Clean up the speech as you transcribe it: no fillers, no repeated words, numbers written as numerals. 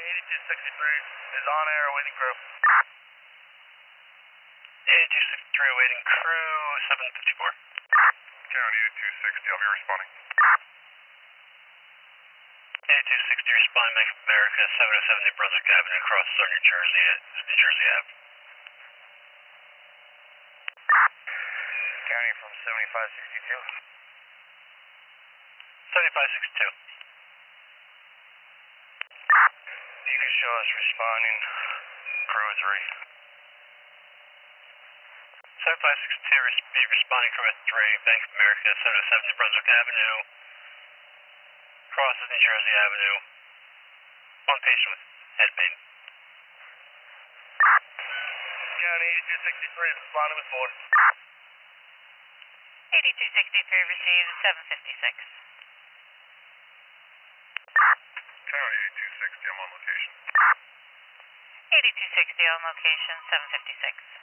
is on air awaiting crew. 8263 awaiting crew, 754. County 8260, I'll be responding. 8260 responding, Bank of America, 707 New Brunswick Avenue, crosses on New Jersey Ave. County from 7562. 7562. You can show us responding, crew 3. 7562, responding crew 3, Bank of America, 707 New Brunswick Avenue, crosses New Jersey Avenue. One patient with head pain. County 8263 responding with board. 8263 received, 756. County 8260, I'm on location. 8260 on location, 756.